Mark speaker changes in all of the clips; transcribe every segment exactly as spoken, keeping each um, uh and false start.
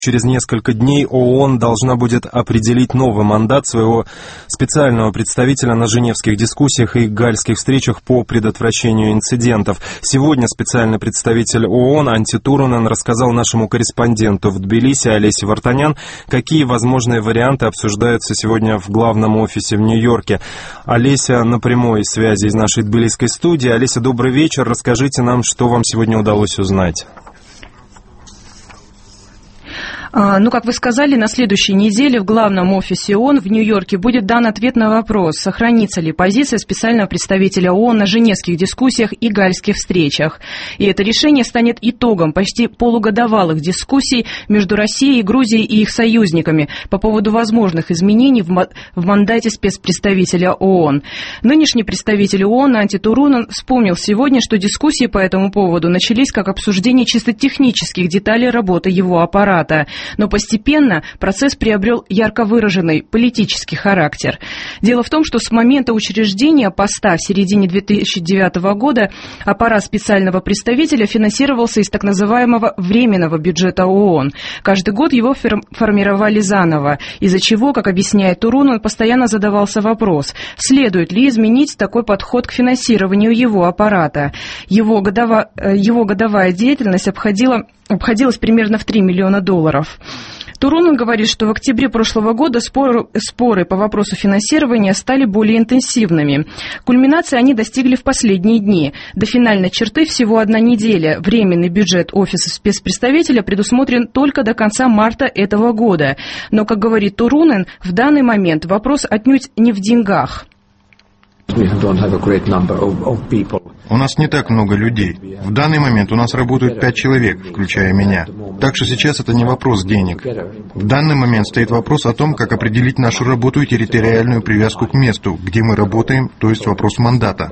Speaker 1: Через несколько дней ООН должна будет определить новый мандат своего специального представителя на женевских дискуссиях и гальских встречах по предотвращению инцидентов. Сегодня специальный представитель ООН Анtti Turunen рассказал нашему корреспонденту в Тбилиси Олесе Вартанян, какие возможные варианты обсуждаются сегодня в главном офисе в Нью-Йорке. Олеся на прямой связи из нашей тбилисской студии. Олеся, добрый вечер. Расскажите нам, что вам сегодня удалось узнать.
Speaker 2: Ну, как вы сказали, на следующей неделе в главном офисе ООН в Нью-Йорке будет дан ответ на вопрос, сохранится ли позиция специального представителя ООН на женевских дискуссиях и гальских встречах. И это решение станет итогом почти полугодовалых дискуссий между Россией, Грузией и их союзниками по поводу возможных изменений в мандате спецпредставителя ООН. Нынешний представитель ООН Анtti Turunen вспомнил сегодня, что дискуссии по этому поводу начались как обсуждение чисто технических деталей работы его аппарата. Но постепенно процесс приобрел ярко выраженный политический характер. Дело в том, что с момента учреждения поста в середине две тысячи девятого года аппарат специального представителя финансировался из так называемого временного бюджета ООН. Каждый год его формировали заново, из-за чего, как объясняет Turunen, постоянно задавался вопрос, следует ли изменить такой подход к финансированию его аппарата. Его, годово, его годовая деятельность обходила, обходилась примерно в три миллиона долларов. Turunen говорит, что в октябре прошлого года споры, споры по вопросу финансирования стали более интенсивными. Кульминации они достигли в последние дни. До финальной черты всего одна неделя. Временный бюджет офиса спецпредставителя предусмотрен только до конца марта этого года. Но, как говорит Turunen, в данный момент вопрос отнюдь не в деньгах.
Speaker 3: У нас не так много людей. В данный момент у нас работают пять человек, включая меня. Так что сейчас это не вопрос денег. В данный момент стоит вопрос о том, как определить нашу работу и территориальную привязку к месту, где мы работаем, то есть вопрос мандата.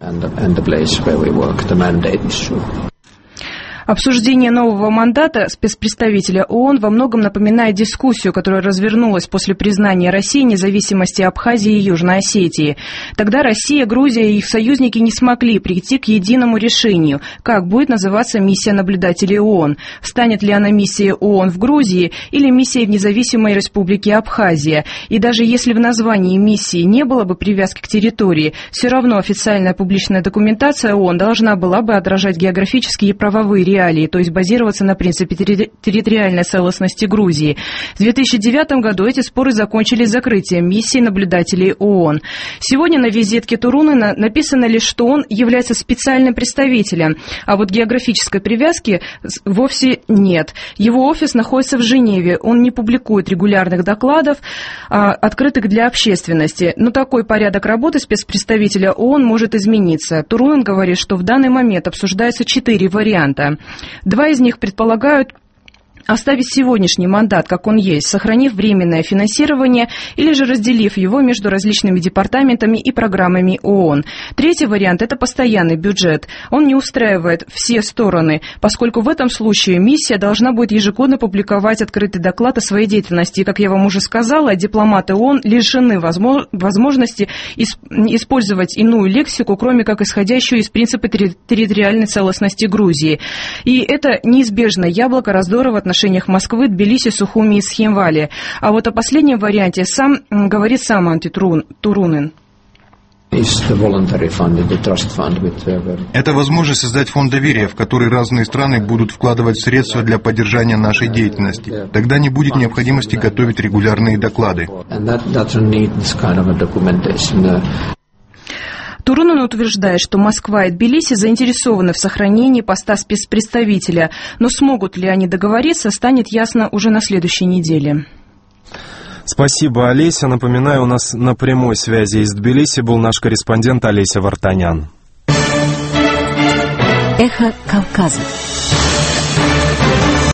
Speaker 2: Обсуждение нового мандата спецпредставителя ООН во многом напоминает дискуссию, которая развернулась после признания России независимости Абхазии и Южной Осетии. Тогда Россия, Грузия и их союзники не смогли прийти к единому решению, как будет называться миссия наблюдателей ООН. Станет ли она миссией ООН в Грузии или миссией в независимой республике Абхазия. И даже если в названии миссии не было бы привязки к территории, все равно официальная публичная документация ООН должна была бы отражать географические и правовые реалии, то есть базироваться на принципе территориальной целостности Грузии. В две тысячи девятом году эти споры закончились закрытием миссии наблюдателей ООН. Сегодня на визитке Турунена написано лишь, что он является специальным представителем, а вот географической привязки вовсе нет. Его офис находится в Женеве, он не публикует регулярных докладов, а, открытых для общественности. Но такой порядок работы спецпредставителя ООН может измениться. Турунен говорит, что в данный момент обсуждаются четыре варианта. Два из них предполагают оставить сегодняшний мандат, как он есть, сохранив временное финансирование или же разделив его между различными департаментами и программами ООН. Третий вариант – это постоянный бюджет. Он не устраивает все стороны, поскольку в этом случае миссия должна будет ежегодно публиковать открытый доклад о своей деятельности. И, как я вам уже сказала, дипломаты ООН лишены возможности использовать иную лексику, кроме как исходящую из принципа территориальной целостности Грузии. И это неизбежное яблоко раздора в отношениях Москвы, Тбилиси, Сухуми и Схемвали. А вот о последнем варианте сам говорит сам Анtti Turunen.
Speaker 3: Это возможность создать фонд доверия, в который разные страны будут вкладывать средства для поддержания нашей деятельности. Тогда не будет необходимости готовить регулярные доклады.
Speaker 2: Turunen утверждает, что Москва и Тбилиси заинтересованы в сохранении поста спецпредставителя, но смогут ли они договориться, станет ясно уже на следующей неделе.
Speaker 1: Спасибо, Олеся. Напоминаю, у нас на прямой связи из Тбилиси был наш корреспондент Олеся Вартанян.
Speaker 4: Эхо Кавказа.